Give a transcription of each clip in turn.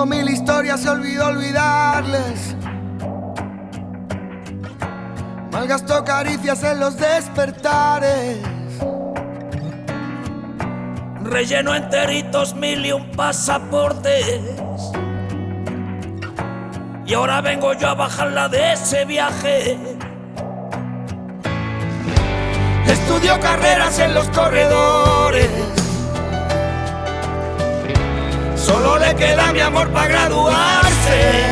Tuvo mil historias, se olvidó olvidarles. Malgastó caricias en los despertares. Relleno enteritos 1001 pasaportes. Y ahora vengo yo a bajarla de ese viaje. Estudió carreras en los corredores. Solo le queda mi amor para graduarse.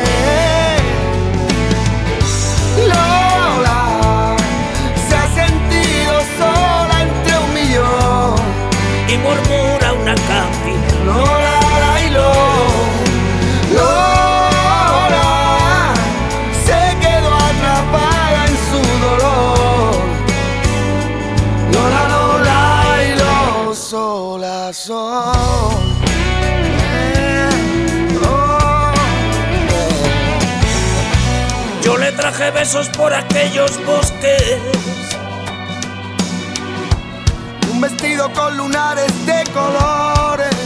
Lola se ha sentido sola entre un millón y murmura una canción. Lola y Lola se quedó atrapada en su dolor. Lola, Lola y Lo solas son. Yo le traje besos por aquellos bosques, un vestido con lunares de colores.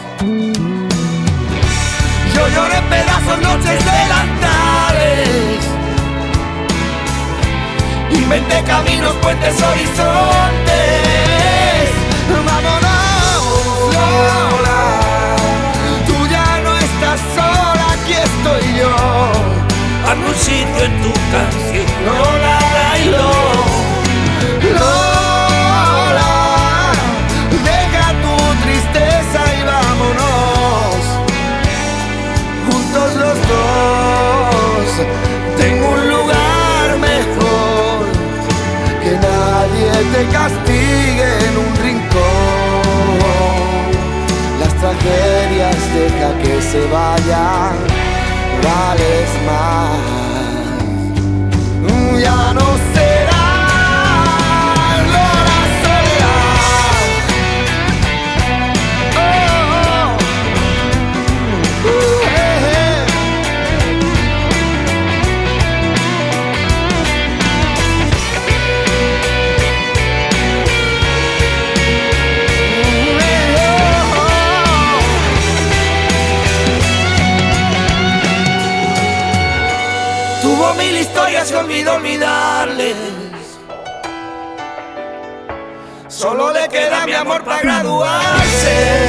Yo lloré pedazos, noches delantales. Inventé caminos, puentes, horizontes. Vámonos, Lola, tú ya no estás sola, aquí estoy yo. Hazme un sitio en tu canción. Lola y Lola, deja tu tristeza y vámonos juntos los dos. Tengo un lugar mejor, que nadie te castigue en un rincón. Las tragedias deja que se vayan, vales más. Ya no será Lola soledad. Tuvo mil historias, se olvidó olvidarles. Solo le queda mi amor para graduarse.